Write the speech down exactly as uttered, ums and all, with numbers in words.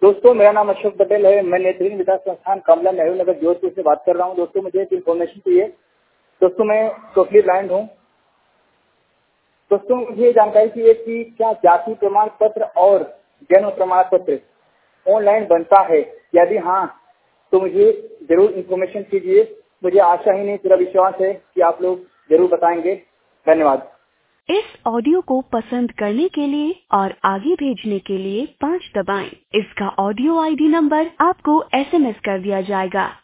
दोस्तों, मेरा नाम अशोक पटेल है। मैं नेत्रहीन विकास संस्थान कमला नेहरू नगर जोधपुर से बात कर रहा हूं। दोस्तों, मुझे एक इन्फॉर्मेशन चाहिए। दोस्तों, मैं टोटली ब्लाइंड हूं। दोस्तों, मुझे जानकारी चाहिए कि क्या जाति प्रमाण पत्र और जन्म प्रमाण पत्र ऑनलाइन बनता है? यदि हाँ, तो मुझे जरूर इन्फॉर्मेशन कीजिए। मुझे आशा ही नहीं, पूरा विश्वास है कि आप लोग जरूर बताएंगे। धन्यवाद। इस ऑडियो को पसंद करने के लिए और आगे भेजने के लिए पाँच दबाएं। इसका ऑडियो आईडी नंबर आपको एसएमएस कर दिया जाएगा।